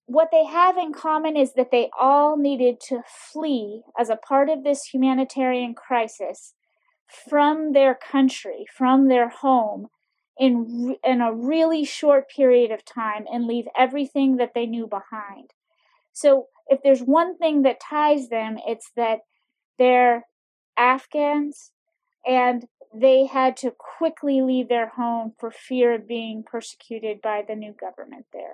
what they have in common is that they all needed to flee as a part of this humanitarian crisis from their country, from their home, in a really short period of time, and leave everything that they knew behind. So if there's one thing that ties them, it's that they're Afghans and they had to quickly leave their home for fear of being persecuted by the new government there.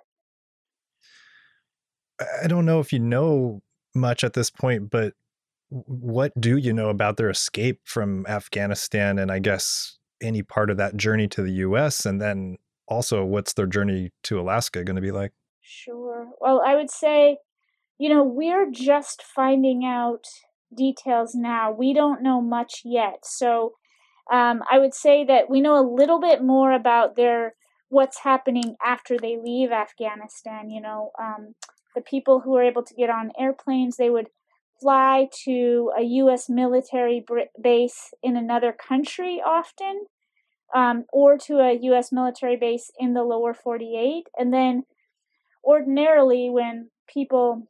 I don't know if you know much at this point, but what do you know about their escape from Afghanistan, and I guess any part of that journey to the US? And then also, what's their journey to Alaska going to be like? Sure. Well, I would say, we're just finding out details now. We don't know much yet. So I would say that we know a little bit more about what's happening after they leave Afghanistan. The people who are able to get on airplanes, they would fly to a U.S. military base in another country often, or to a U.S. military base in the lower 48. And then ordinarily, when people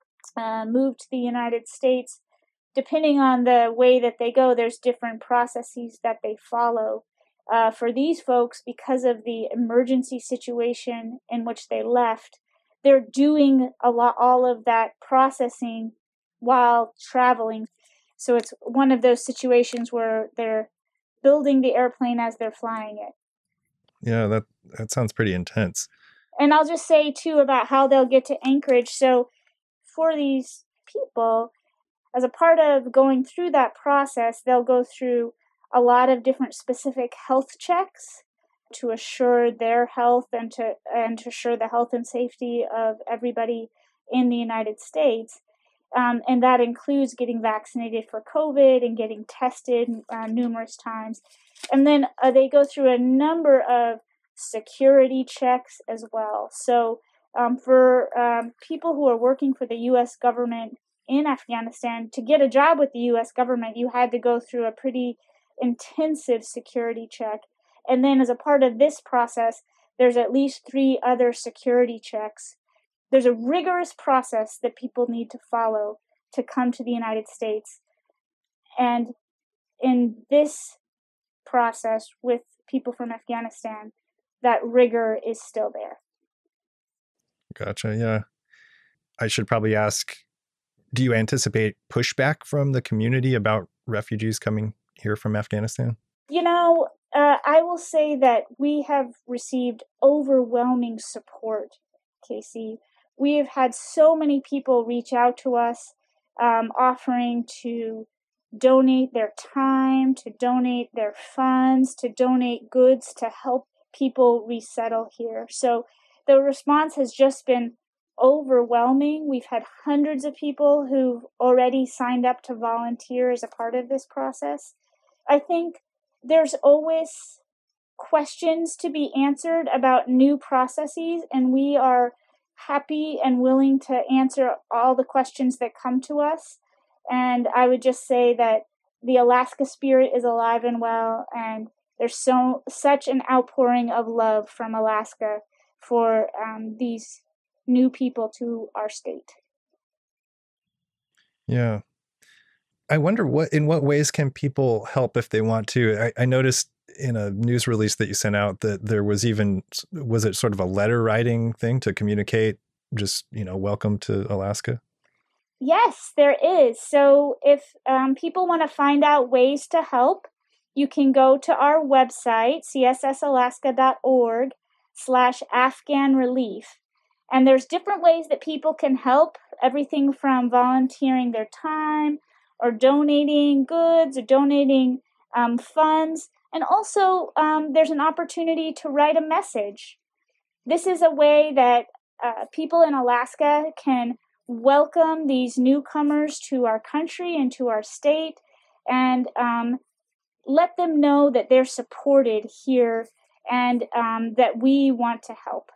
move to the United States, depending on the way that they go, there's different processes that they follow. For these folks, because of the emergency situation in which they left, they're doing all of that processing while traveling. So it's one of those situations where they're building the airplane as they're flying it. Yeah, that sounds pretty intense. And I'll just say, too, about how they'll get to Anchorage. So for these people, as a part of going through that process, they'll go through a lot of different specific health checks to assure their health and to assure the health and safety of everybody in the United States. And that includes getting vaccinated for COVID and getting tested numerous times. And then they go through a number of security checks as well. So for people who are working for the U.S. government in Afghanistan, to get a job with the U.S. government, you had to go through a pretty intensive security check. And then as a part of this process, there's at least 3 other security checks. There's a rigorous process that people need to follow to come to the United States. And in this process with people from Afghanistan, that rigor is still there. Gotcha. Yeah. I should probably ask, do you anticipate pushback from the community about refugees coming here from Afghanistan? I will say that we have received overwhelming support, Casey. We have had so many people reach out to us, offering to donate their time, to donate their funds, to donate goods to help people resettle here. So the response has just been overwhelming. We've had hundreds of people who've already signed up to volunteer as a part of this process. I think there's always questions to be answered about new processes, and we are happy and willing to answer all the questions that come to us. And I would just say that the Alaska spirit is alive and well, and there's such an outpouring of love from Alaska for these new people to our state. Yeah. I wonder in what ways can people help if they want to? I noticed in a news release that you sent out that there was it sort of a letter writing thing to communicate just, welcome to Alaska? Yes, there is. So if people want to find out ways to help, you can go to our website, cssalaska.org/Afghan relief. And there's different ways that people can help, everything from volunteering their time or donating goods or donating funds. And also there's an opportunity to write a message. This is a way that people in Alaska can welcome these newcomers to our country and to our state, and let them know that they're supported here and that we want to help.